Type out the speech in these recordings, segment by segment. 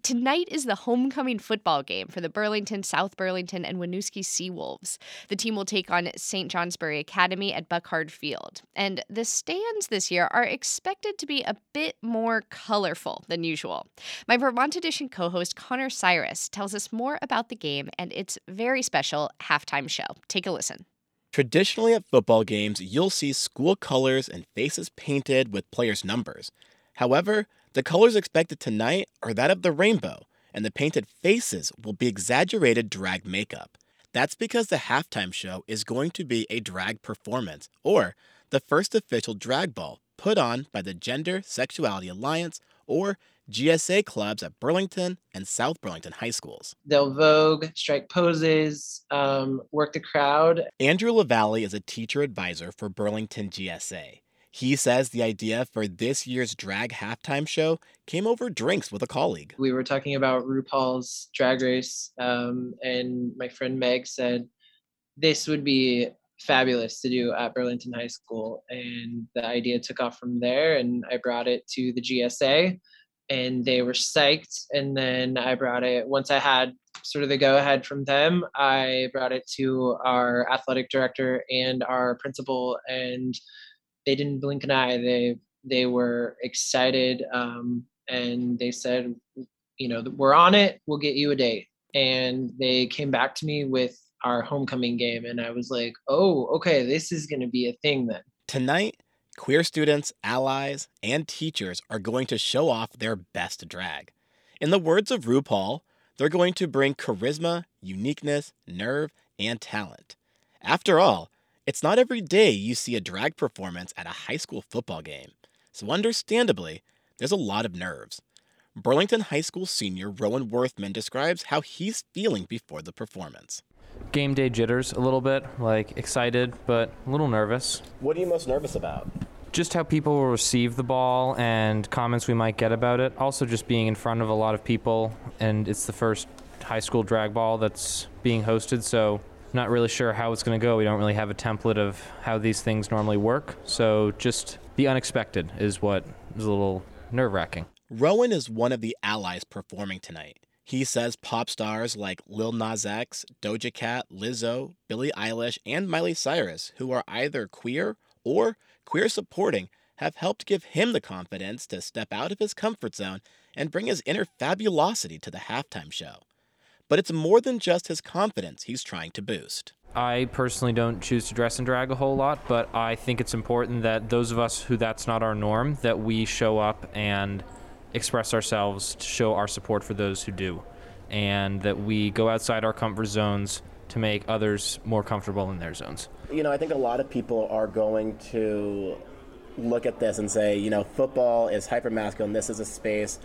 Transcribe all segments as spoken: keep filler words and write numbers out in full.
Tonight is the homecoming football game for the Burlington, South Burlington, and Winooski Seawolves. The team will take on Saint Johnsbury Academy at Buckhard Field. And the stands this year are expected to be a bit more colorful than usual. My Vermont Edition co-host Connor Cyrus tells us more about the game and its very special halftime show. Take a listen. Traditionally at football games, you'll see school colors and faces painted with players' numbers. However, the colors expected tonight are that of the rainbow, and the painted faces will be exaggerated drag makeup. That's because the halftime show is going to be a drag performance, or the first official drag ball put on by the Gender Sexuality Alliance, or G S A clubs at Burlington and South Burlington high schools. They'll vogue, strike poses, um, work the crowd. Andrew LaValle is a teacher advisor for Burlington G S A. He says the idea for this year's drag halftime show came over drinks with a colleague. We were talking about RuPaul's Drag Race, um, and my friend Meg said this would be fabulous to do at Burlington High School. And the idea took off from there, and I brought it to the G S A, and they were psyched. And then I brought it, once I had sort of the go-ahead from them, I brought it to our athletic director and our principal, and they didn't blink an eye. They they were excited, um, and they said, you know, we're on it. We'll get you a date. And they came back to me with our homecoming game, and I was like, oh, okay, this is going to be a thing then. Tonight, queer students, allies, and teachers are going to show off their best drag. In the words of RuPaul, they're going to bring charisma, uniqueness, nerve, and talent. After all, it's not every day you see a drag performance at a high school football game, so understandably, there's a lot of nerves. Burlington High School senior Rowan Worthman describes how he's feeling before the performance. Game day jitters a little bit, like excited, but a little nervous. What are you most nervous about? Just how people will receive the ball and comments we might get about it. Also just being in front of a lot of people, and it's the first high school drag ball that's being hosted, so not really sure how it's going to go. We don't really have a template of how these things normally work. So just the unexpected is what is a little nerve-wracking. Rowan is one of the allies performing tonight. He says pop stars like Lil Nas X, Doja Cat, Lizzo, Billie Eilish, and Miley Cyrus, who are either queer or queer supporting, have helped give him the confidence to step out of his comfort zone and bring his inner fabulosity to the halftime show. But it's more than just his confidence he's trying to boost. I personally don't choose to dress and drag a whole lot, but I think it's important that those of us who that's not our norm, that we show up and express ourselves to show our support for those who do, and that we go outside our comfort zones to make others more comfortable in their zones. You know, I think a lot of people are going to look at this and say, you know, football is hyper-masculine, this is a space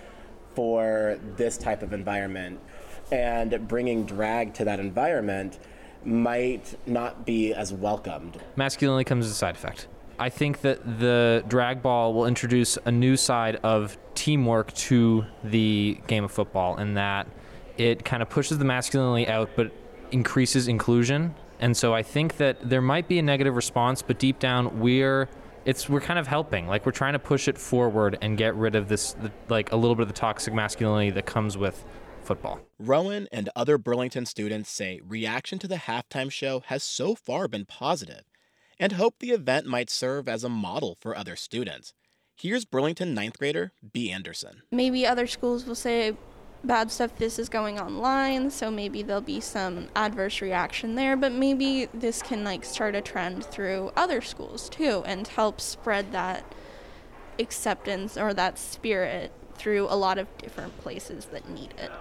for this type of environment. And bringing drag to that environment might not be as welcomed. Masculinity comes as a side effect. I think that the drag ball will introduce a new side of teamwork to the game of football, in that it kind of pushes the masculinity out but increases inclusion. And so I think that there might be a negative response, but deep down we're it's we're kind of helping. Like, we're trying to push it forward and get rid of this, like, a little bit of the toxic masculinity that comes with football. Rowan and other Burlington students say reaction to the halftime show has so far been positive, and hope the event might serve as a model for other students. Here's Burlington ninth grader B. Anderson. Maybe other schools will say bad stuff, this is going online, so maybe there'll be some adverse reaction there, but maybe this can like start a trend through other schools too and help spread that acceptance or that spirit through a lot of different places that need it.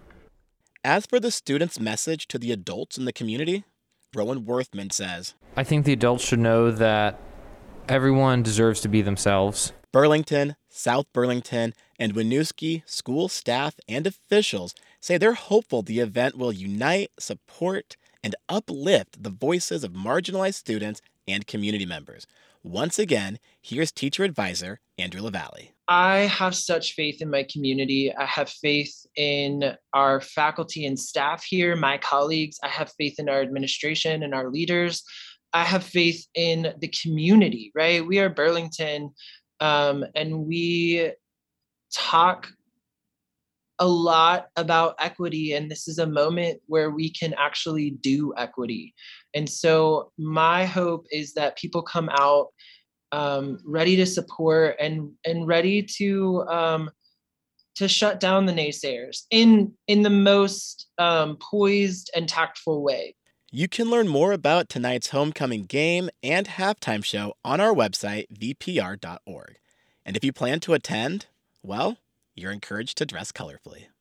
As for the students' message to the adults in the community, Rowan Worthman says, I think the adults should know that everyone deserves to be themselves. Burlington, South Burlington, and Winooski school staff and officials say they're hopeful the event will unite, support, and uplift the voices of marginalized students and community members. Once again, here's teacher advisor Andrew LaValle. I have such faith in my community. I have faith in our faculty and staff here, my colleagues. I have faith in our administration and our leaders. I have faith in the community, right? We are Burlington, um, and we talk a lot about equity, and this is a moment where we can actually do equity. And so my hope is that people come out um, ready to support and and ready to um, to shut down the naysayers in in the most um, poised and tactful way. You can learn more about tonight's homecoming game and halftime show on our website, v p r dot org. And if you plan to attend, well, you're encouraged to dress colorfully.